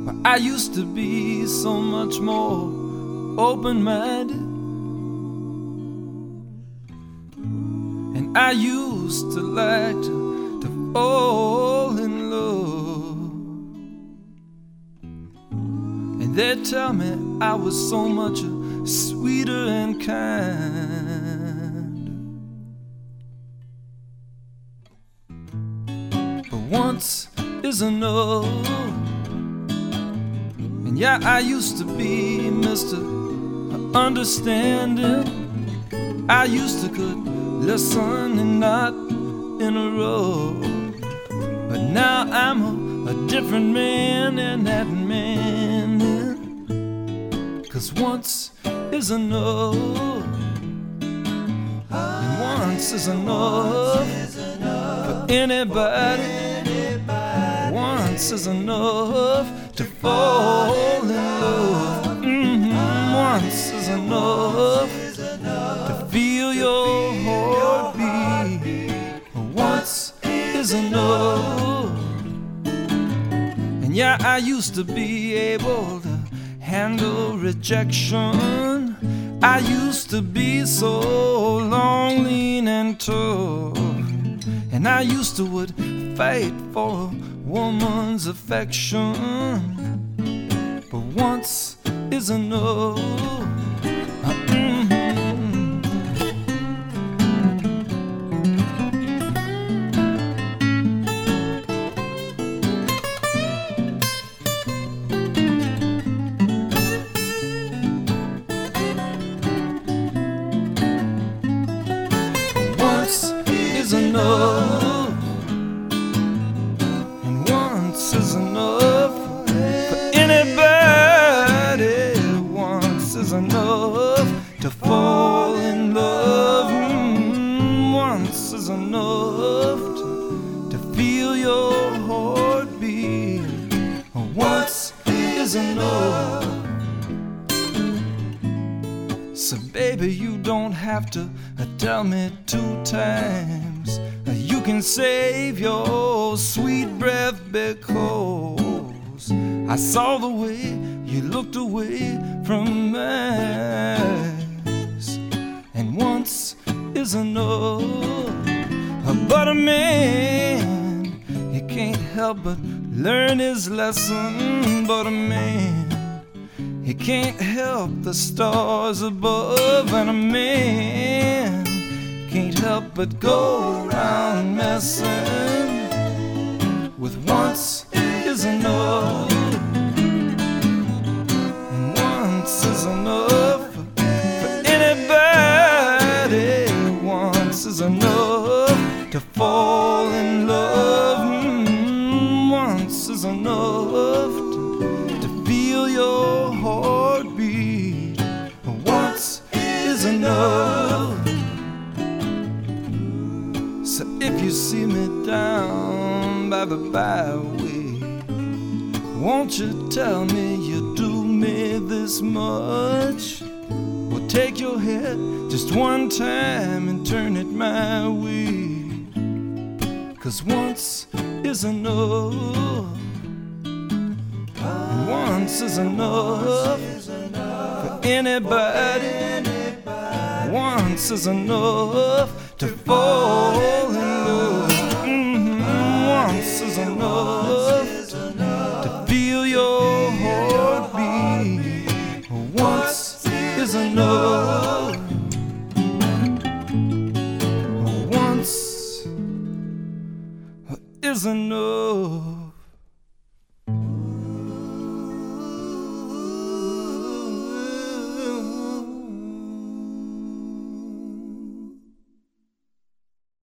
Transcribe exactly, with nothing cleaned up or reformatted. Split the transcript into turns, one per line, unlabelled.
But I used to be so much more open-minded, and I used to like to, to fall in love. And they'd tell me I was so much sweeter and kind. But once is enough. And yeah, I used to be Mister Understanding. I used to could listen and not interrupt. But now I'm a, a different man, and that man is, 'cause once is enough, and once is enough for anybody. Once is enough to fall in love. Mm-hmm. Once is enough to feel your heartbeat. Once is enough. And yeah, I used to be able to handle rejection. I used to be so long, lean and tough. And I used to would fight for a woman's affection. But once is enough. Mm-hmm. Once is enough, and once is enough for anybody. Once is enough to fall in love. Mm, once is enough to, to feel your heartbeat. Once is enough. So baby, you don't have to uh, tell me two times. Uh, you can save your sweet breath, because I saw the way you looked away from mine. And once is enough. Uh, but a man, he can't help but learn his lesson. But a man, he can't help the stars above. And a man can't help but go around messing with once is enough. And once is enough for anybody. Once is enough to fall in love. Mm, once is enough to, to feel your heartbeat. Once is enough. So if you see me down by the byway, won't you tell me you do me this much? Well, take your head just one time and turn it my way. 'Cause once is enough. And once is enough for anybody. Once is enough to fall in love. Mm-hmm. Once is enough to feel your heartbeat. Once is enough. Once is enough.